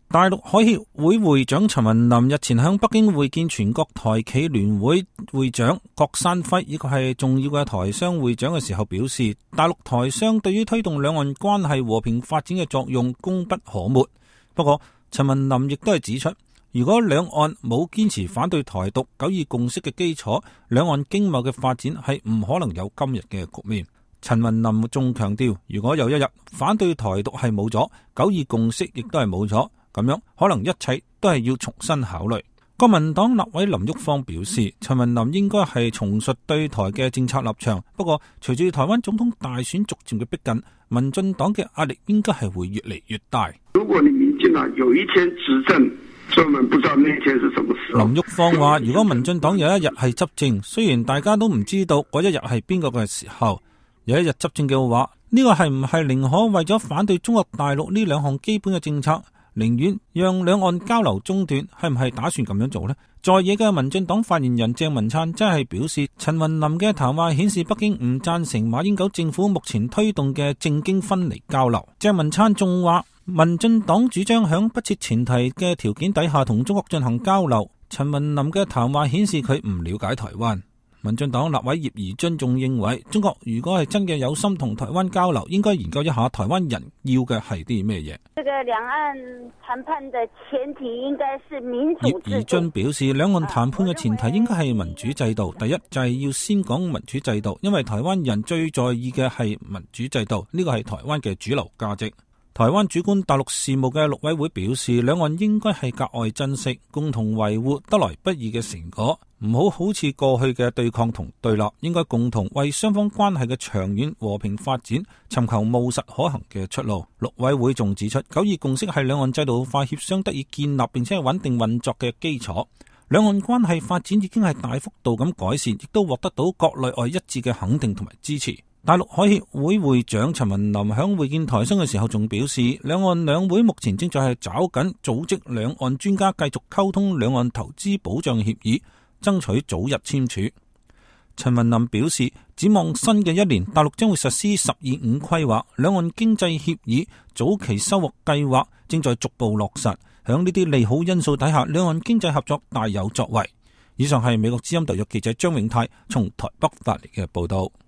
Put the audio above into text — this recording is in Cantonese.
大陸海協會會長陳文林日前向北京會見全國台企聯會會長郭山輝，以及係重要嘅台商會長嘅時候表示，大陸台商對於推動兩岸關係和平發展嘅作用功不可沒。不過，陳文林亦都係指出，如果兩岸冇堅持反對台獨、九二共識嘅基礎，兩岸經貿嘅發展係唔可能有今日嘅局面。陳文林仲強調，如果有一日反對台獨係冇咗，九二共識亦都係冇咗，咁樣可能一切都係要重新考慮。國民黨立委林旭芳表示，陳文林應該係重述對台嘅政策立場，不過隨住台灣總統大選逐漸嘅逼近，民進黨嘅壓力應該係會越嚟越大。 如果你民進黨有一天執政，根本不知道那天是什麼時候。 林旭芳話，如果民進黨有一日係執政，雖然大家都唔知道嗰一日係邊個嘅時候，有一日執政嘅話，呢個係唔係寧可為咗反對中國大陸呢兩項基本嘅政策，寧願讓兩岸交流中斷，係唔係打算咁樣做呢？在野嘅民進黨發言人鄭文燦真係表示，陳文林嘅談話顯示北京唔贊成馬英九政府目前推動嘅政經分離交流。鄭文燦仲話，民進黨主張響不設前提嘅條件底下同中國進行交流。陳文林嘅談話顯示佢唔了解台灣。民進黨立委葉宜津仲認為，中國如果係真嘅有心同台灣交流，應該研究一下台灣人要嘅係啲咩嘢。 這個兩岸談判的前提應該是民主制度。 葉宜津表示，兩岸談判嘅前提應該係民主制度。第一就係要先講民主制度，因為台灣人最在意嘅係民主制度，呢個係台灣嘅主流價值。台灣主管大陸事務嘅陸委會表示，兩岸應該係格外珍惜，共同維護得來不易嘅成果，唔好似過去嘅對抗同對立，應該共同為雙方關係嘅長遠和平發展尋求務實可行嘅出路。陸委會仲指出，九二共識係兩岸制度化協商得以建立並且係穩定運作嘅基礎，兩岸關係發展已經係大幅度咁改善，亦都獲得到國內外一致嘅肯定同埋支持。大陸海協會會長陳文林響會見台商嘅時候仲表示，兩岸兩會目前正在係抓緊組織兩岸專家繼續溝通兩岸投資保障協議，爭取早日簽署。陳文林表示，展望新嘅一年，大陸將會實施十二五規劃，兩岸經濟協議早期收穫計劃正在逐步落實。響呢啲利好因素底下，兩岸經濟合作大有作為。以上係美國之音特約記者張永泰從台北發嚟嘅報道。